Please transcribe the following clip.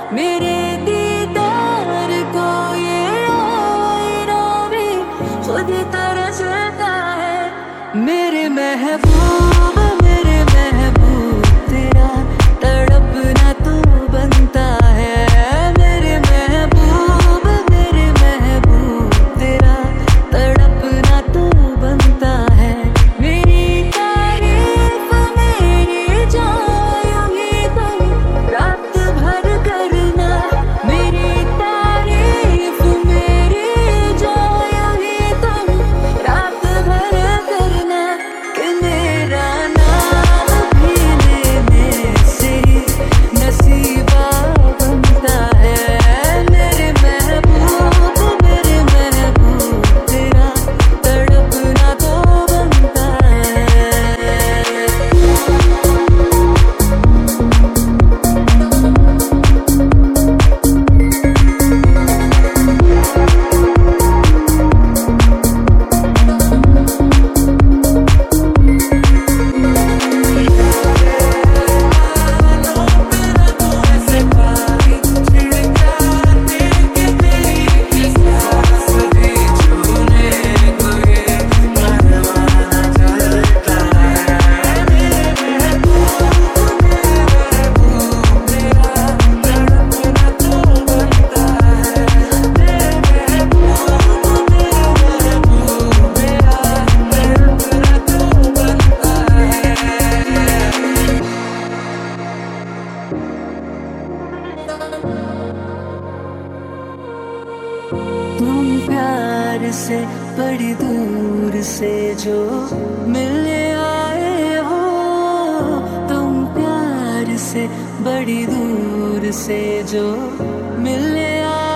मेरे दीदार को ये आईना भी खुद तरसता है। मेरे महबूब तेरा तड़पना तो बनता है। मेरे महबूब तेरा तड़पना तो बनता है। मेरी तारीफ मेरी जायूंगी तुम रात भर करना। मेरी तारीफ मेरी जायूंगी तुम रात भर करना। कि मेरा नाम भी लेने से नसीबा बनता है। मेरे महबूब तेरा तड़पना तो बनता है। तुम प्यार से बड़ी दूर से जो मिलने आए हो। तुम प्यार से बड़ी दूर से जो मिलने आए